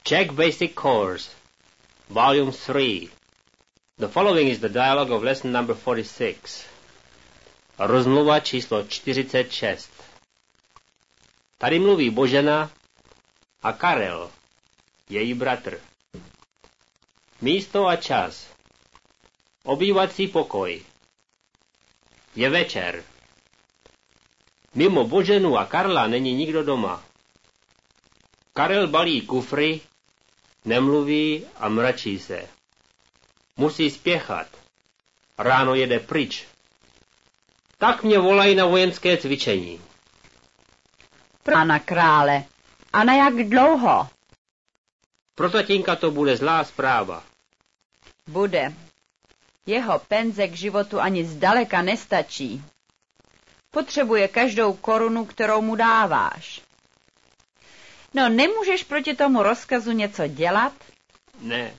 Czech Basic Course, Volume 3. The following is the dialogue of lesson number 46. Rozmluva číslo 46. Tady mluví Božena a Karel, její bratr. Místo a čas. Obývací pokoj. Je večer. Mimo Boženu a Karla není nikdo doma. Karel balí kufry, nemluví a mračí se. Musí spěchat. Ráno jede pryč. Tak mě volají na vojenské cvičení. Pána krále, a na jak dlouho? Pro tatínka to bude zlá zpráva. Bude. Jeho penze k životu ani zdaleka nestačí. Potřebuje každou korunu, kterou mu dáváš. No, nemůžeš proti tomu rozkazu něco dělat? Ne.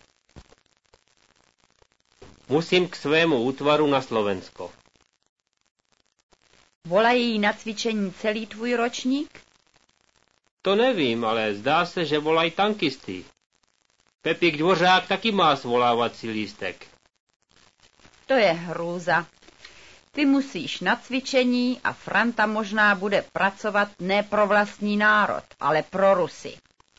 Musím k svému útvaru na Slovensko. Volají na cvičení celý tvůj ročník? To nevím, ale zdá se, že volají tankisty. Pepík Dvořák taky má svolávací lístek. To je hrůza. Ty musíš na cvičení a Franta možná bude pracovat ne pro vlastní národ, ale pro Rusy.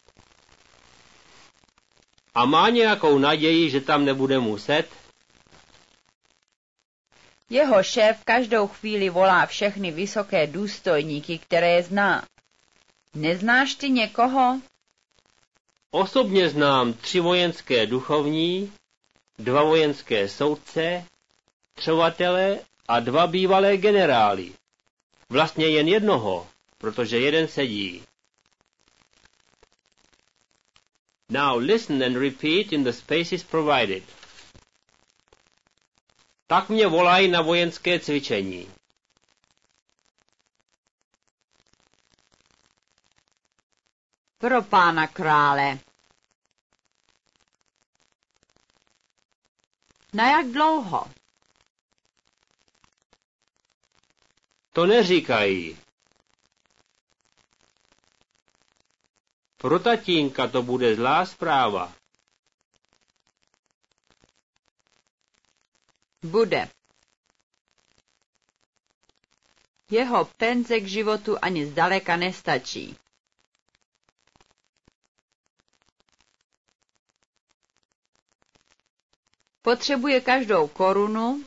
A má nějakou naději, že tam nebude muset? Jeho šéf každou chvíli volá všechny vysoké důstojníky, které zná. Neznáš ty někoho? Osobně znám 3 vojenské duchovní, 2 vojenské soudce, třovatele a 2 bývalé generály. Vlastně jen jednoho, protože jeden sedí. Now listen and repeat in the spaces provided. Tak mě volají na vojenské cvičení. Pro pána krále. Na jak dlouho? To neříkají. Pro tatínka to bude zlá zpráva. Bude. Jeho penze k životu ani zdaleka nestačí. Potřebuje každou korunu,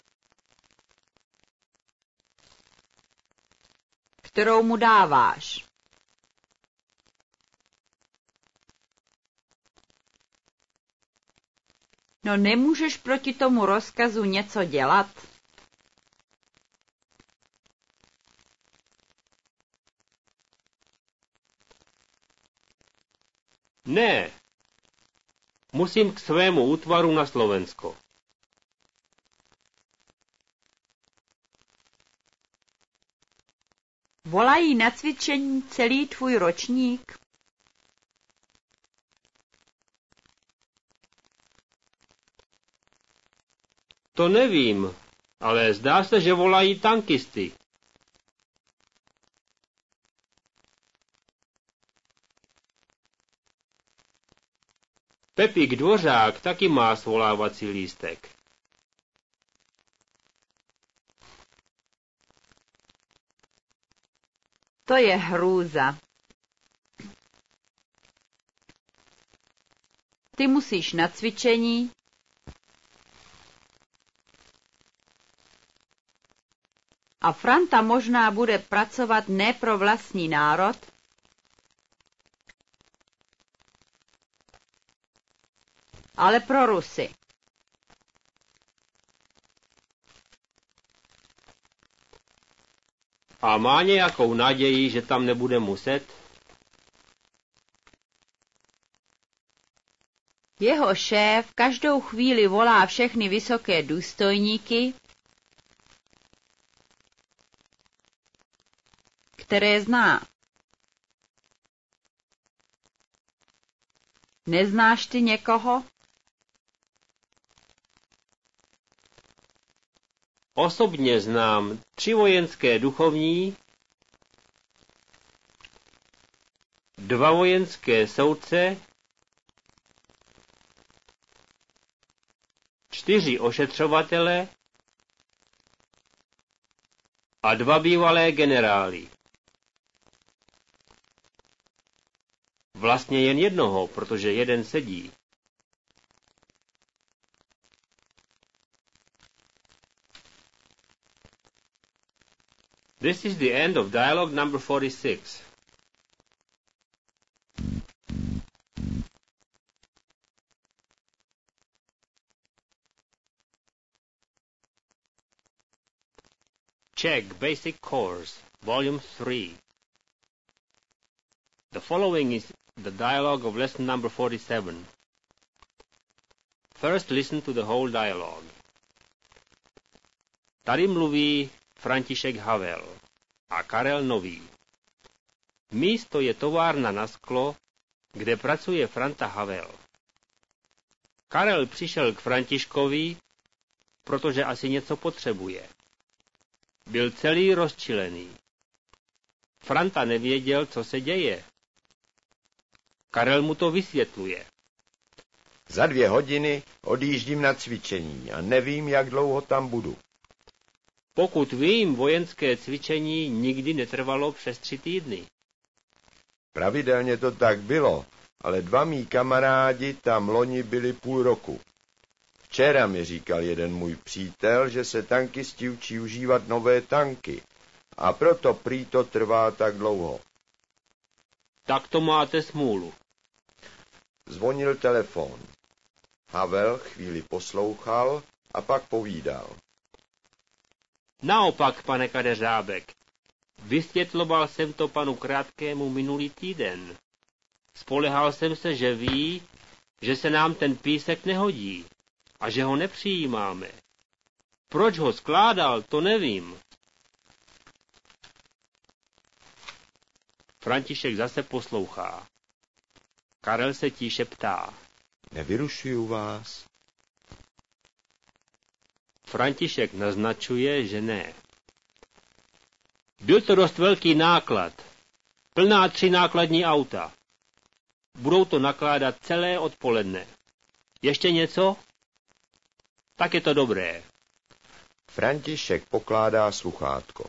kterou mu dáváš. No, nemůžeš proti tomu rozkazu něco dělat? Ne. Musím k svému útvaru na Slovensko. Volají na cvičení celý tvůj ročník? To nevím, ale zdá se, že volají tankisty. Pepík Dvořák taky má svolávací lístek. To je hrůza. Ty musíš na cvičení a Franta možná bude pracovat ne pro vlastní národ, ale pro Rusy. A má nějakou naději, že tam nebude muset? Jeho šéf každou chvíli volá všechny vysoké důstojníky, které zná. Neznáš ty někoho? Osobně znám 3 vojenské duchovní, 2 vojenské soudce 4 ošetřovatele a 2 bývalé generály. Vlastně jen jednoho, protože jeden sedí. This is the end of dialogue number 46. Czech Basic Course, Volume 3. The following is the dialogue of lesson number 47. First listen to the whole dialogue. Tady mluví František Havel a Karel Nový. Místo je továrna na sklo, kde pracuje Franta Havel. Karel přišel k Františkovi, protože asi něco potřebuje. Byl celý rozčilený. Franta nevěděl, co se děje. Karel mu to vysvětluje. Za 2 hodiny odjíždím na cvičení a nevím, jak dlouho tam budu. Pokud vím, vojenské cvičení nikdy netrvalo přes 3 týdny. Pravidelně to tak bylo, ale 2 mí kamarádi tam loni byli půl roku. Včera mi říkal jeden můj přítel, že se tankisti učí užívat nové tanky a proto prý to trvá tak dlouho. Tak to máte smůlu. Zvonil telefon. Havel chvíli poslouchal a pak povídal. Naopak, pane Kadeřábek, vysvětloval jsem to panu Krátkému minulý týden. Spolehal jsem se, že ví, že se nám ten písek nehodí a že ho nepřijímáme. Proč ho skládal, to nevím. František zase poslouchá. Karel se tíše ptá. Nevyrušuju vás? František naznačuje, že ne. Byl to dost velký náklad. Plná 3 nákladní auta. Budou to nakládat celé odpoledne. Ještě něco? Tak je to dobré. František pokládá sluchátko.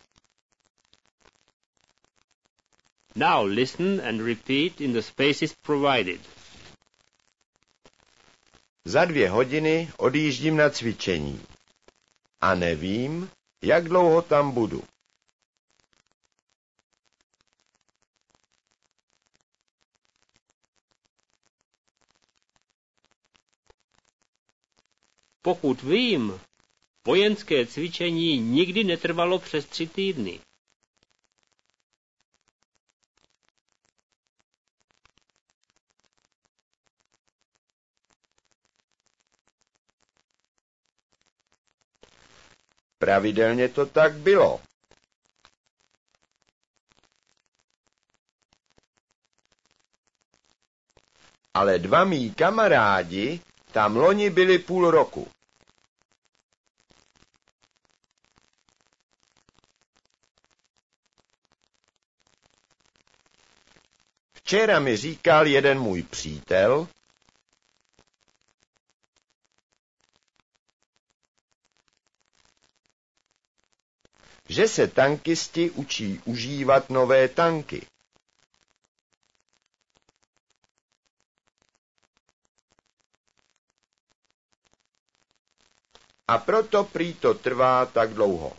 Now listen and repeat in the spaces provided. Za 2 hodiny odjíždím na cvičení. A nevím, jak dlouho tam budu. Pokud vím, vojenské cvičení nikdy netrvalo přes 3 týdny. Pravidelně to tak bylo. Ale 2 mí kamarádi tam loni byli půl roku. Včera mi říkal jeden můj přítel, že se tankisti učí užívat nové tanky. A proto prý to trvá tak dlouho.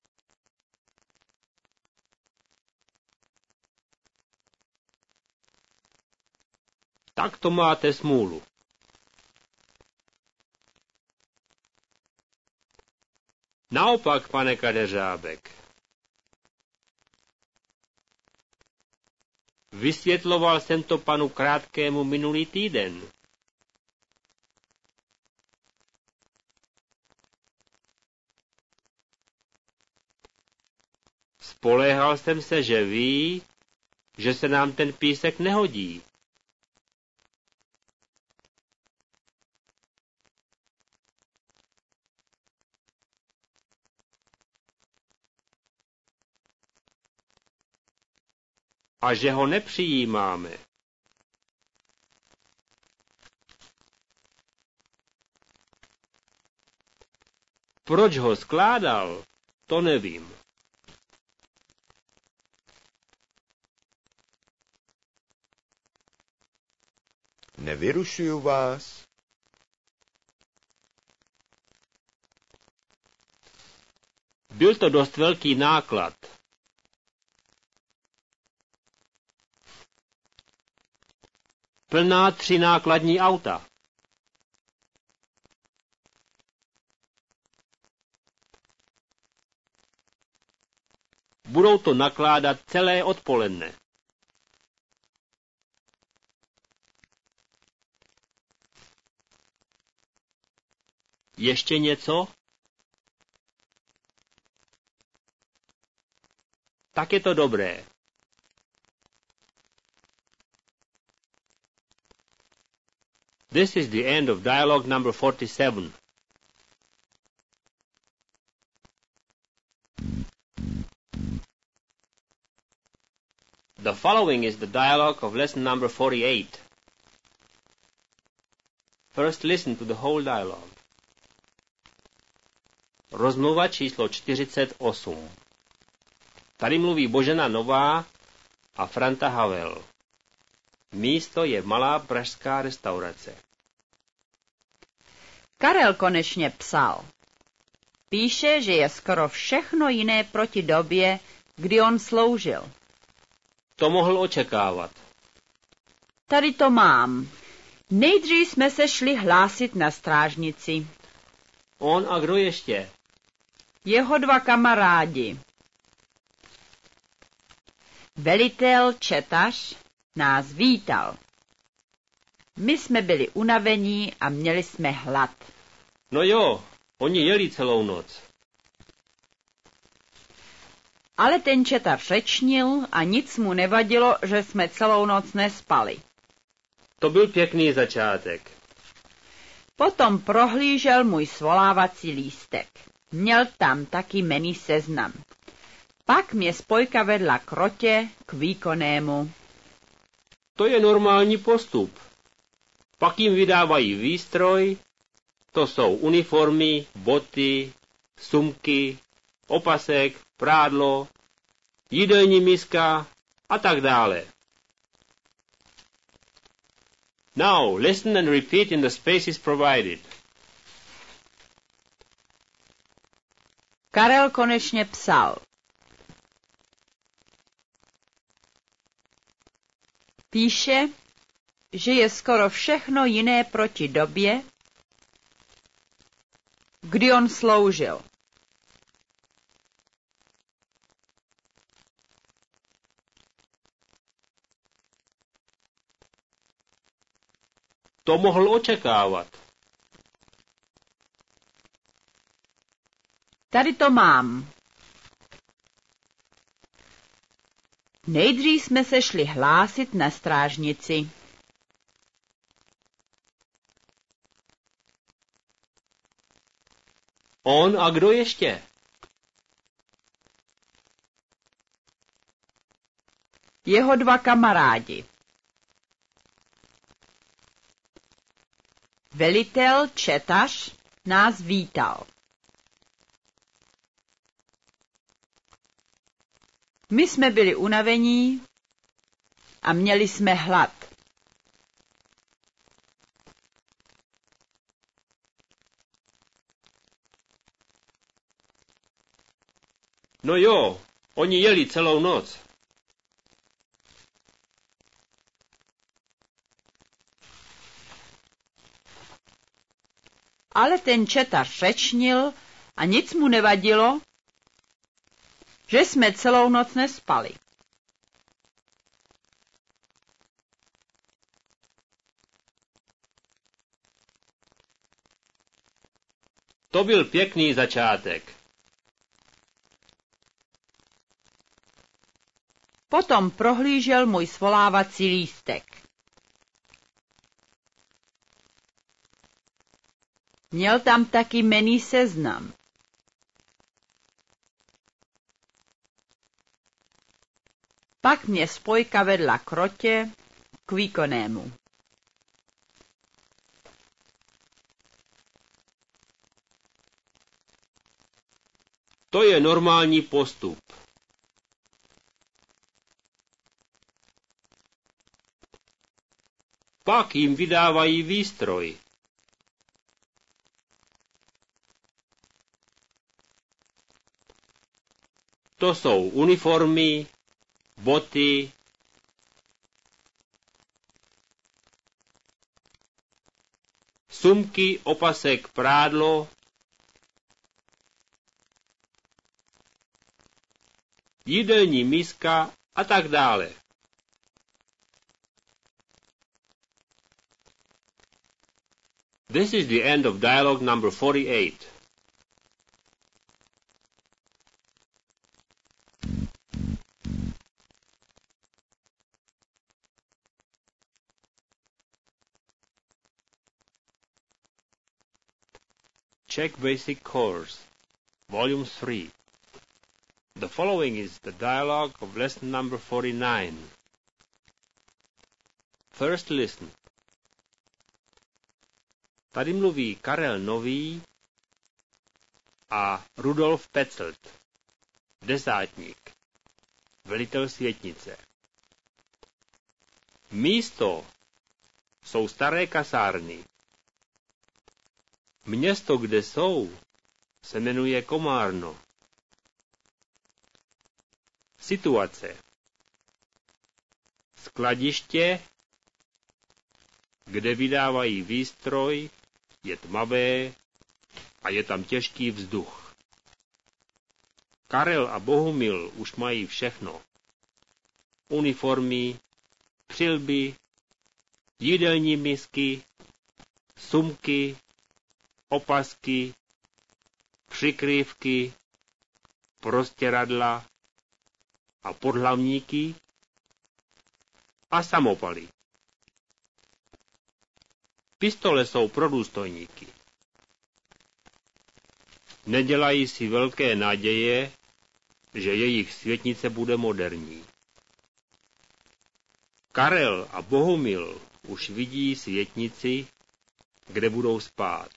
Tak to máte smůlu. Naopak, pane Kadeřábek. Vysvětloval jsem to panu Krátkému minulý týden. Spoléhal jsem se, že ví, že se nám ten písek nehodí. A že ho nepřijímáme. Proč ho skládal, to nevím. Nevyrušuju vás. Byl to dost velký náklad. Plná 3 nákladní auta. Budou to nakládat celé odpoledne. Ještě něco? Tak je to dobré. This is the end of dialogue number 47. The following is the dialogue of lesson number 48. First listen to the whole dialogue. Rozmluva číslo 48. Tady mluví Božena Nová a Franta Havel. Místo je malá pražská restaurace. Karel konečně psal. Píše, že je skoro všechno jiné proti době, kdy on sloužil. To mohl očekávat. Tady to mám. Nejdřív jsme se šli hlásit na strážnici. On a kdo ještě? Jeho 2 kamarádi. Velitel Četař nás vítal. My jsme byli unavení a měli jsme hlad. No jo, oni jeli celou noc. Ale ten Četař řečnil a nic mu nevadilo, že jsme celou noc nespali. To byl pěkný začátek. Potom prohlížel můj svolávací lístek. Měl tam taky jmenný seznam. Pak mě spojka vedla k rotě, k výkonnému. To je normální postup. Pak jim vydávají výstroj, to jsou uniformy, boty, sumky, opasek, prádlo, jídelní miska a tak dále. Now, listen and repeat in the spaces provided. Karel konečně psal. Píše, že je skoro všechno jiné proti době, kdy on sloužil. To mohl očekávat. Tady to mám. Nejdřív jsme se šli hlásit na strážnici. On a kdo ještě? Jeho 2 kamarádi. Velitel Četař nás vítal. My jsme byli unavení a měli jsme hlad. No jo, oni jeli celou noc. Ale ten Četař řečnil a nic mu nevadilo, že jsme celou noc nespali. To byl pěkný začátek. Potom prohlížel můj svolávací lístek. Měl tam taky jmenný seznam. Pak mě spojka vedla k rotě, k výkonnému. To je normální postup. Pak jim vydávají výstroj. To jsou uniformy, boty, sumky, opasek, prádlo, jídelní miska a tak dále. This is the end of dialogue number 48. Czech Basic Course, Volume 3. The following is the dialogue of lesson number 49. First listen. Tady mluví Karel Nový a Rudolf Petzelt, desátník, velitel světnice. Místo jsou staré kasárny. Město, kde jsou, se jmenuje Komárno. Situace. Skladiště, kde vydávají výstroj, je tmavé a je tam těžký vzduch. Karel a Bohumil už mají všechno. Uniformy, přilby, jídelní misky, sumky, opasky, přikrývky, prostěradla a podhlavníky a samopaly. Pistole jsou pro důstojníky. Nedělají si velké naděje, že jejich světnice bude moderní. Karel a Bohumil už vidí světnici, kde budou spát.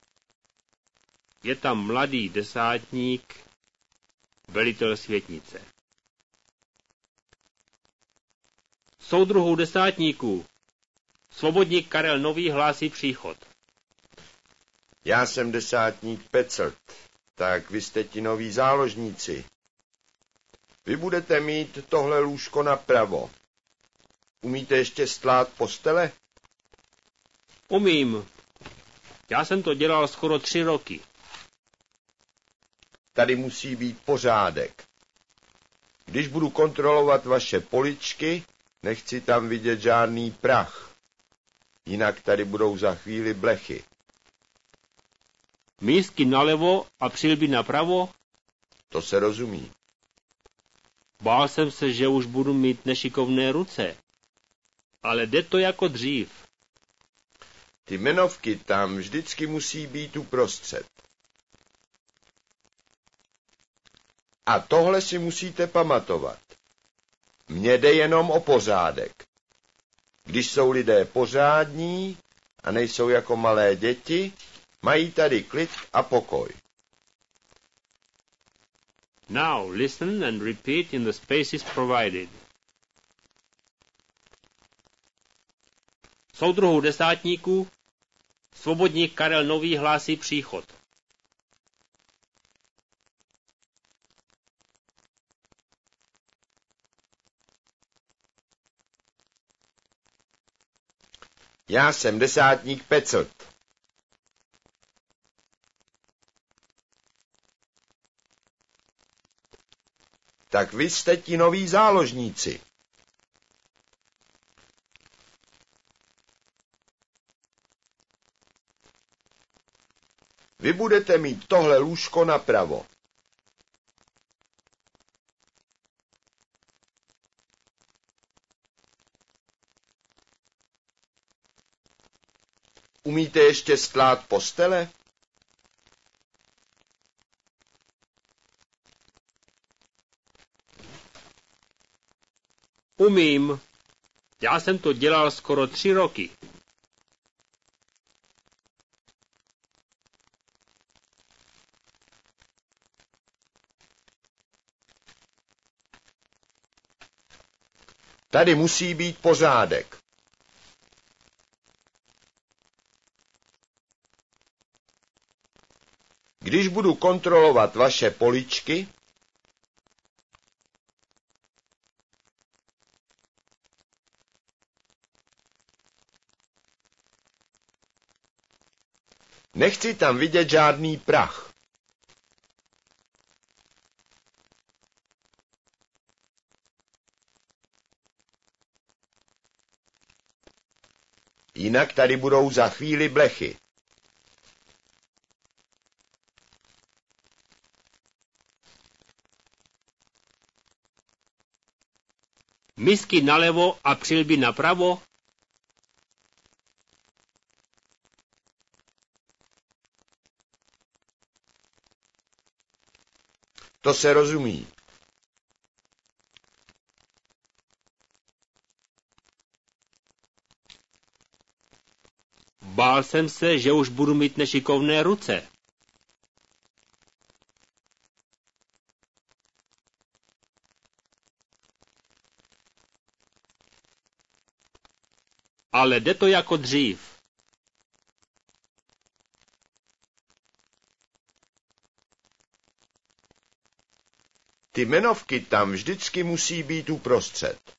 Je tam mladý desátník, velitel světnice. Soudruhu desátníků, svobodník Karel Nový hlásí příchod. Já jsem desátník Petzelt, tak vy jste ti noví záložníci. Vy budete mít tohle lůžko napravo. Umíte ještě stlát postele? Umím. Já jsem to dělal skoro 3 roky. Tady musí být pořádek. Když budu kontrolovat vaše poličky, nechci tam vidět žádný prach. Jinak tady budou za chvíli blechy. Mísky nalevo a přilby napravo? To se rozumí. Bál jsem se, že už budu mít nešikovné ruce. Ale jde to jako dřív. Ty jmenovky tam vždycky musí být uprostřed. A tohle si musíte pamatovat. Mně jde jenom o pořádek. Když jsou lidé pořádní a nejsou jako malé děti, mají tady klid a pokoj. Now listen and repeat in the spaces provided. Soudruhu desátníků, svobodník Karel Nový hlásí příchod. Já jsem desátník Petzelt. Tak vy jste ti noví záložníci. Vy budete mít tohle lůžko napravo. Umíte ještě stlát postele? Umím. Já jsem to dělal skoro 3 roky. Tady musí být pořádek. Když budu kontrolovat vaše poličky, nechci tam vidět žádný prach. Jinak tady budou za chvíli blechy. Misky nalevo a přilby napravo? To se rozumí. Bál jsem se, že už budu mít nešikovné ruce. Ale jde to jako dřív. Ty jmenovky tam vždycky musí být uprostřed.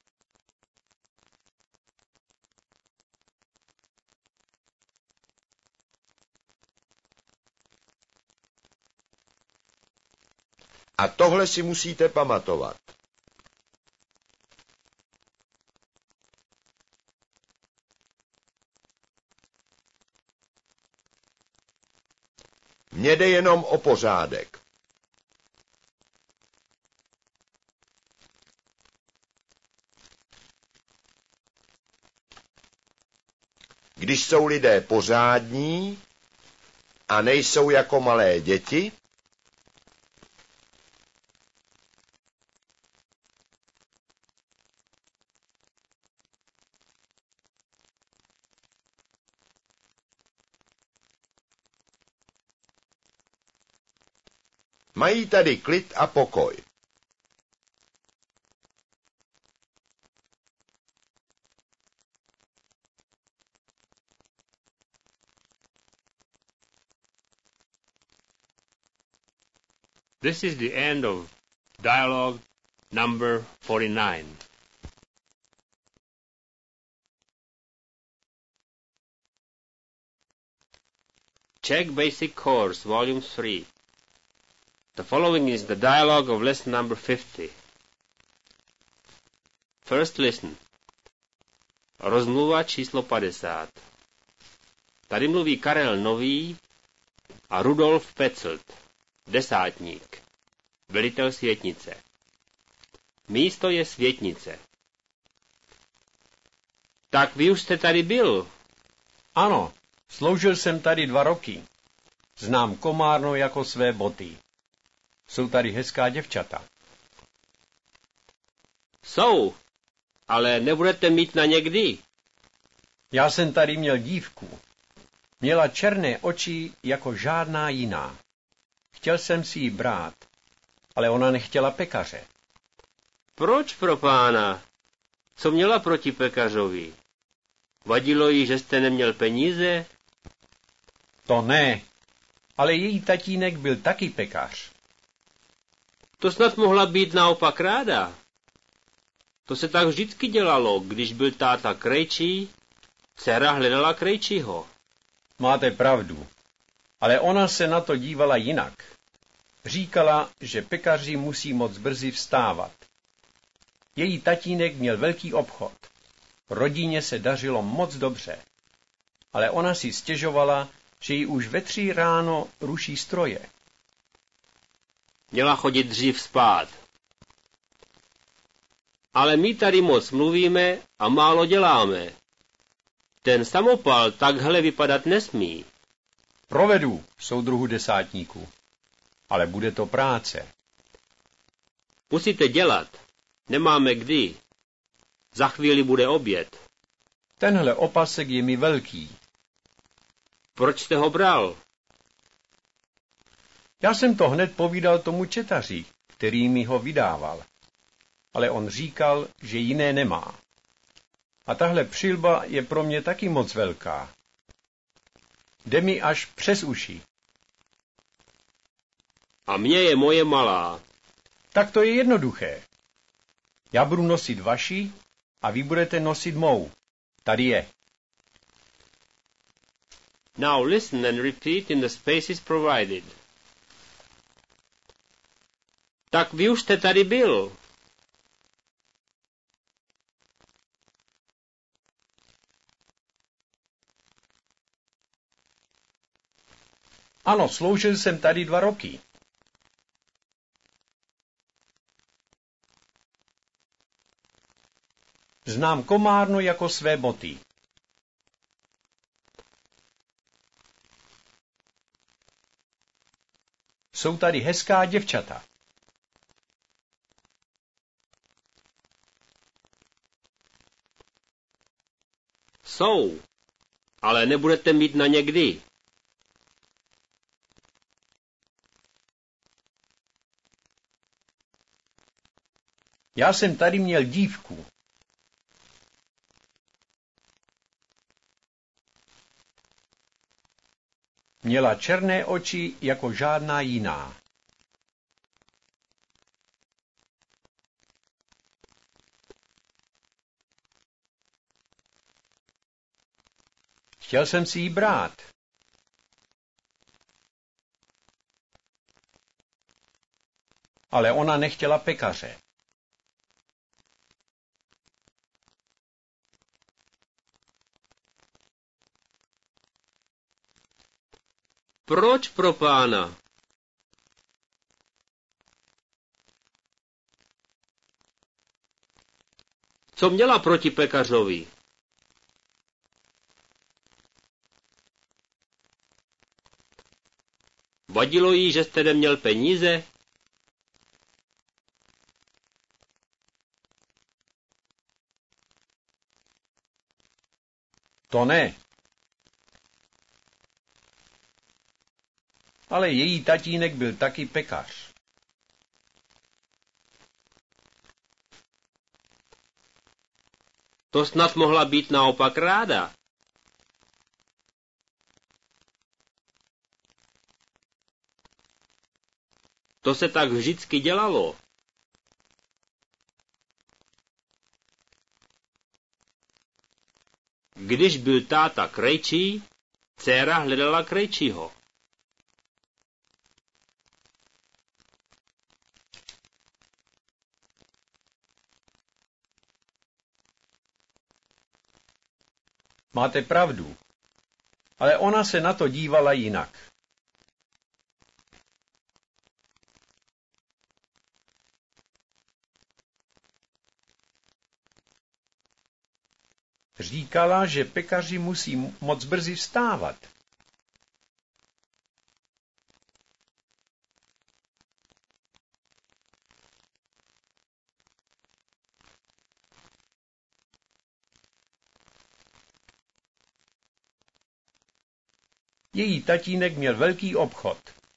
A tohle si musíte pamatovat. Mně jde jenom o pořádek. Když jsou lidé pořádní a nejsou jako malé děti, mají tady klid a pokoj. This is the end of dialogue number 49. Czech Basic Course, Volume 3. The following is the dialogue of lesson number 50. First listen. Rozmluva číslo 50. Tady mluví Karel Nový a Rudolf Petzelt, desátník, velitel světnice. Místo je světnice. Tak vy už jste tady byl? Ano, sloužil jsem tady 2 roky. Znám Komárno jako své boty. Jsou tady hezká děvčata. Jsou, ale nebudete mít na někdy. Já jsem tady měl dívku. Měla černé oči jako žádná jiná. Chtěl jsem si ji brát, ale ona nechtěla pekaře. Proč pro pána? Co měla proti pekařovi? Vadilo jí, že jste neměl peníze? To ne, ale její tatínek byl taky pekař. To snad mohla být naopak ráda. To se tak vždycky dělalo, když byl táta krejčí, dcera hledala krejčího. Máte pravdu, ale ona se na to dívala jinak. Říkala, že pekaři musí moc brzy vstávat. Její tatínek měl velký obchod. Rodině se dařilo moc dobře. Ale ona si stěžovala, že jí už ve 3 ráno ruší stroje. Měla chodit dřív spát. Ale my tady moc mluvíme a málo děláme. Ten samopal takhle vypadat nesmí. Provedu, soudruhu desátníku. Ale bude to práce. Musíte dělat. Nemáme kdy. Za chvíli bude oběd. Tenhle opasek je mi velký. Proč jste ho bral? Já jsem to hned povídal tomu četaři, který mi ho vydával. ale on říkal, že jiné nemá. A tahle přilba je pro mě taky moc velká. Jde mi až přes uši. A mně je moje malá. Tak to je jednoduché. Já budu nosit vaši a vy budete nosit mou. Tady je. Now listen and repeat in the spaces provided. Tak vy už jste tady byl. Ano, sloužil jsem tady 2 roky. Znám Komárno jako své boty. Jsou tady hezká děvčata. Jsou, ale nebudete mít na někdy. Já jsem tady měl dívku. Měla černé oči jako žádná jiná. Chtěl jsem si ji brát. Ale ona nechtěla pekaře. Proč pro pána? Co měla proti pekařovi? Vadilo jí, že jste neměl peníze? To ne. Ale její tatínek byl taky pekař. To snad mohla být naopak ráda. To se tak vždycky dělalo. Když byl táta krejčí, dcéra hledala krejčího. Máte pravdu, ale ona se na to dívala jinak. Říkala, že pekaři musí moc brzy vstávat. Její tatínek měl velký obchod.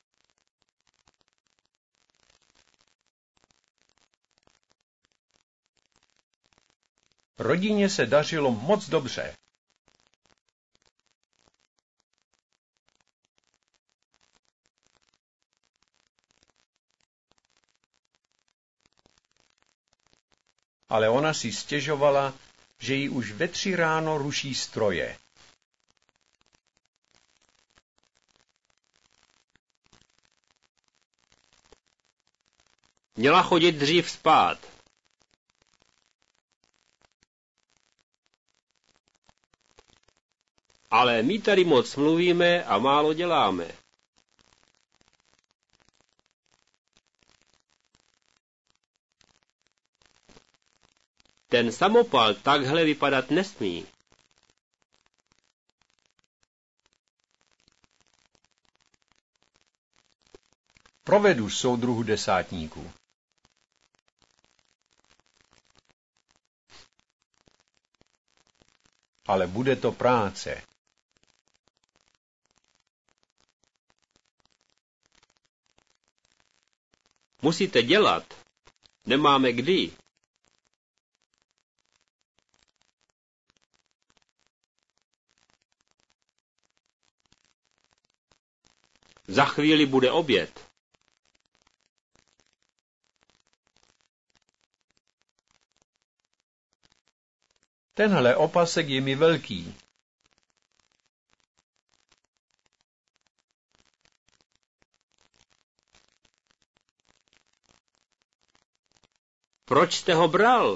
Rodině se dařilo moc dobře. Ale ona si stěžovala, že jí už ve 3 ráno ruší stroje. Měla chodit dřív spát. Ale my tady moc mluvíme a málo děláme. Ten samopal takhle vypadat nesmí. Provedu soudruhu desátníku. Ale bude to práce. Musíte dělat. Nemáme kdy. Za chvíli bude oběd. Tenhle opasek je mi velký. Proč jste ho bral?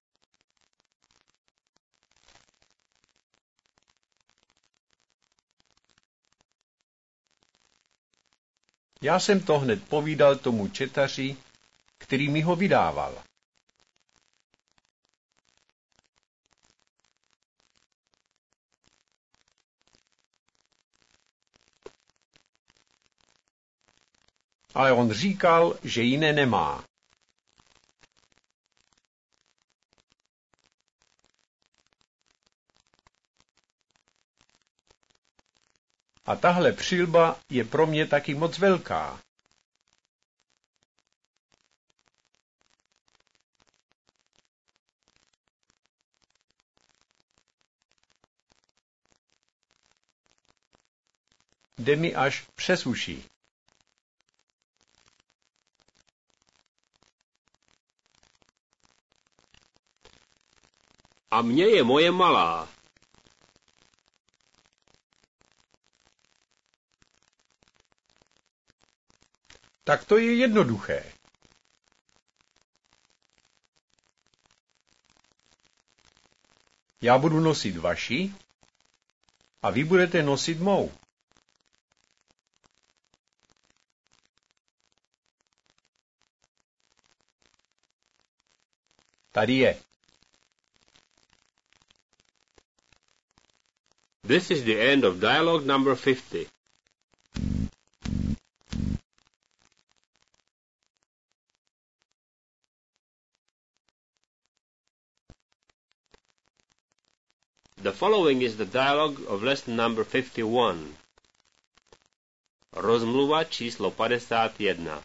Já jsem to hned povídal tomu četaři, který mi ho vydával. Ale on říkal, že jiné nemá. A tahle přilba je pro mě taky moc velká. Jde mi až přes uši. A mně je moje malá. Tak to je jednoduché. Já budu nosit vaši a vy budete nosit mou. Tady je. This is the end of dialogue number 50. The following is the dialogue of lesson number 51. Rozmluva číslo 51.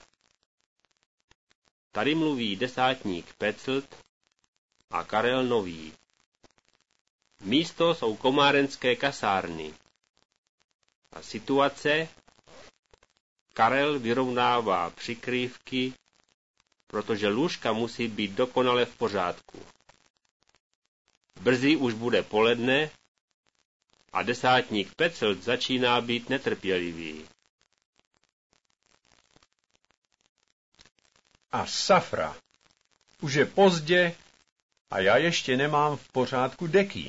Tady mluví desátník Peclt a Karel Nový. Místo jsou komárenské kasárny. A situace: Karel vyrovnává přikrývky, protože lůžka musí být dokonale v pořádku. Brzy už bude poledne a desátník Peclt začíná být netrpělivý. A safra. Už je pozdě a já ještě nemám v pořádku deky.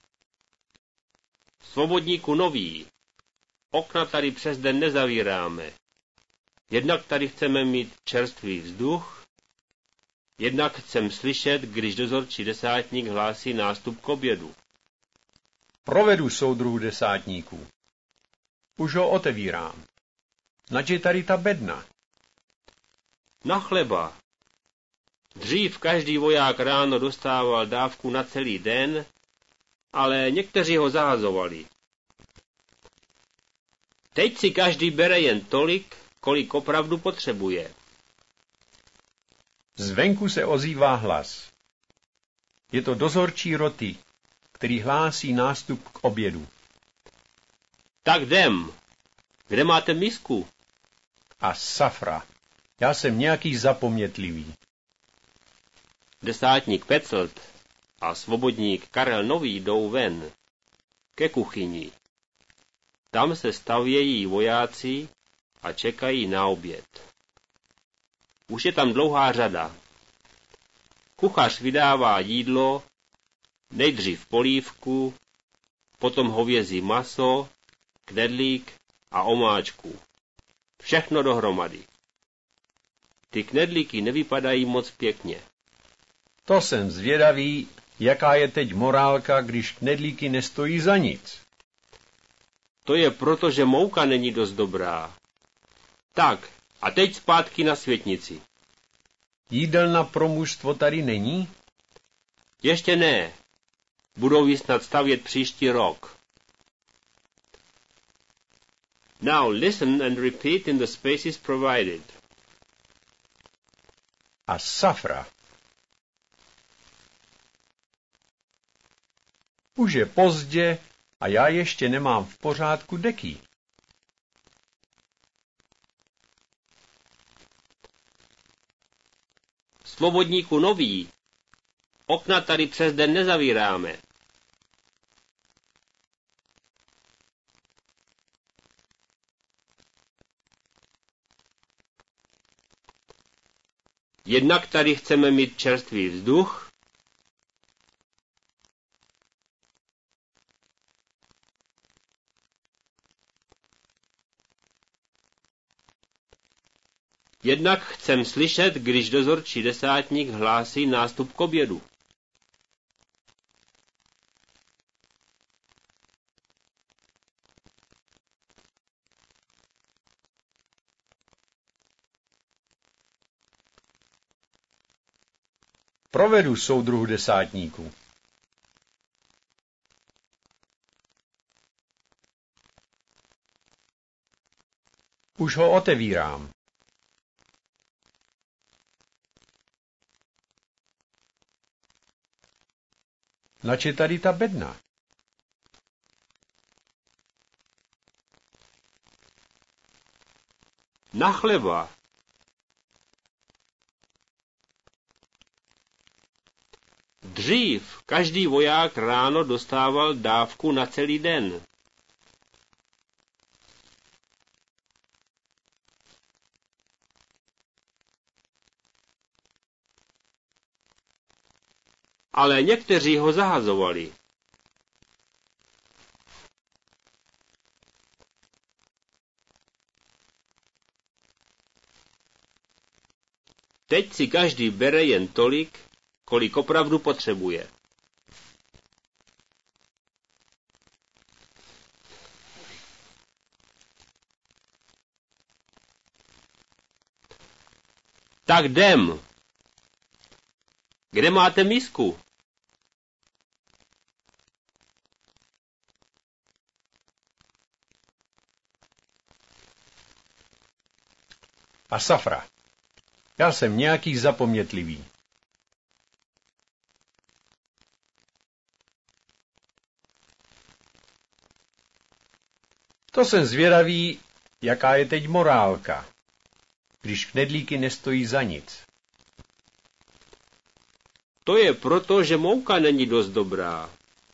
Svobodníku Nový, okna tady přes den nezavíráme. Jednak tady chceme mít čerstvý vzduch, jednak chcem slyšet, když dozorčí desátník hlásí nástup k obědu. Provedu soudruhu desátníků. Už ho otevírám. Nač je tady ta bedna. Na chleba. Dřív každý voják ráno dostával dávku na celý den, ale někteří ho zahazovali. Teď si každý bere jen tolik, kolik opravdu potřebuje. Zvenku se ozývá hlas. Je to dozorčí roty, který hlásí nástup k obědu. Tak jdem. Kde máte misku? A safra. Já jsem nějaký zapomnětlivý. Desátník Peclt a svobodník Karel Nový jdou ven, ke kuchyni. Tam se stavějí vojáci a čekají na oběd. Už je tam dlouhá řada. Kuchař vydává jídlo, nejdřív polívku, potom hovězí maso, knedlík a omáčku. Všechno dohromady. Ty knedlíky nevypadají moc pěkně. To jsem zvědavý, jaká je teď morálka, když knedlíky nestojí za nic. To je proto, že mouka není dost dobrá. Tak, a teď zpátky na světnici. Jídelna pro mužstvo tady není? Ještě ne. Budou ji snad stavět příští rok. Now listen and repeat in the spaces provided. A safra. Už je pozdě a já ještě nemám v pořádku deky. Svobodníku Nový, okna tady přes den nezavíráme. Jednak tady chceme mít čerstvý vzduch, jednak chcem slyšet, když dozorčí desátník hlásí nástup k obědu. Provedu soudruhu desátníku. Už ho otevírám. Nač je tady ta bedna? Na chleba. Dřív každý voják ráno dostával dávku na celý den. Ale někteří ho zahazovali. Teď si každý bere jen tolik, kolik opravdu potřebuje. Tak jdem. Kde máte misku? A safra. Já jsem nějaký zapomnětlivý. To jsem zvědavý, jaká je teď morálka, když knedlíky nestojí za nic. To je proto, že mouka není dost dobrá.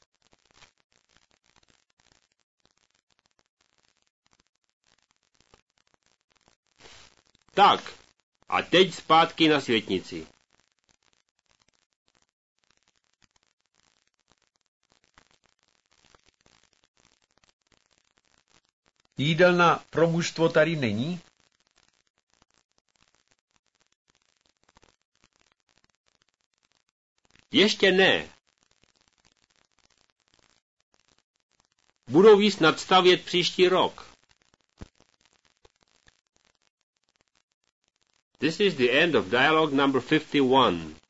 Tak, a teď zpátky na světnici. Jídelna pro mužstvo tady není? Ještě ne. Budou ji snad stavět příští rok. This is the end of dialogue number 51.